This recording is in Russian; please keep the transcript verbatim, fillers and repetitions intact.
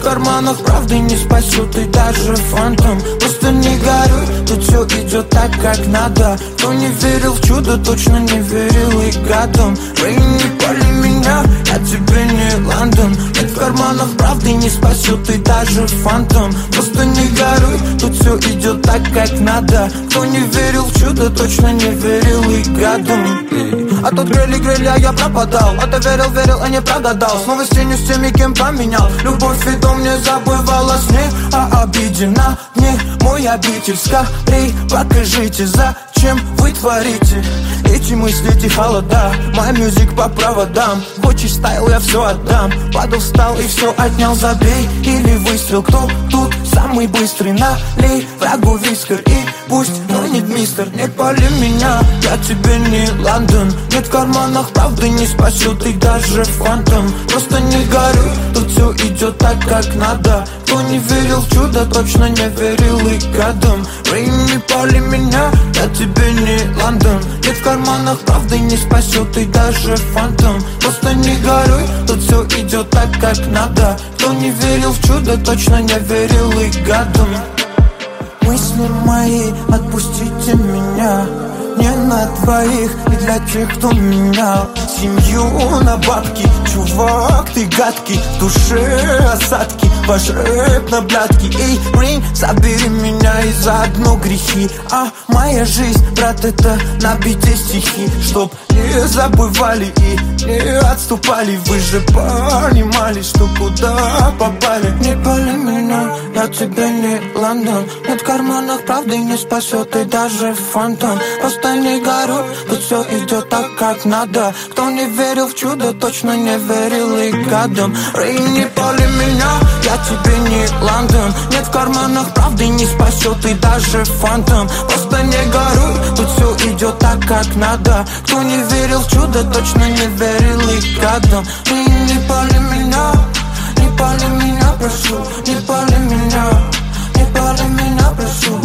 карманах правды не спасет и даже фантом. Просто не горюй, тут все идет так, как надо. Кто не верил в чудо, точно не верил и гадом. Рейн, не пали меня, я тебе не Лондон. Нет в карманах правды не спасет и даже фантом. Просто не горюй, тут все идет так, как надо. Кто не верил в чудо, точно не верил и гадом. А тут грели, грели, а я пропадал. А ты верил, верил, а не прогадал. Снова с тенью, с теми, кем поменял. Любовь и дом не забывала сне, а обидена мне мой обитель. Скорей покажите, зачем вы творите эти мысли, эти холода. Мой мюзик по проводам. Хочешь стайл, я все отдам. Падал, встал и все отнял. Забей или выстрел. Кто тут самый быстрый? Налей врагу вискер и пусть гонит мистер. Не пали меня, я тебе не Лондон. Нет в карманах правды не спасет и даже фантом. Просто не горюй, тут все идет так, как надо. Кто не верил в чудо, точно не верил и гадом. Рейн, не пали меня, я тебе не Лондон. Нет в карманах правды не спасет и даже фантом. Просто не горюй, тут все идет так, как надо. Кто не верил в чудо, точно не верил и гадом. Мысли мои, отпустите меня. Не на двоих и для тех, кто менял семью на бабки. Чувак, ты гадкий, в душе осадки. Ваш рэп на блядки. Эй, Рейн, забери меня и заодно грехи. А моя жизнь, брат, это на бите стихи. Чтоб не забывали и не отступали. Вы же понимали, что куда попали. Не пали меня, я тебе не Лондон. Нет в карманах правды не спасет и даже фантом. Просто не горюй, тут все идет так, как надо. Кто не верил в чудо, точно не верил и гадом. Рейн, не пали меня, я тебе не Лондон. Нет в карманах правды не спасет и даже фантом. Просто не горюй, тут все идет так, как надо. Кто не верил в чудо, точно не верил и гадом. Рейн, не пали меня, не пали меня, прошу. Не пали меня, не пали меня, прошу.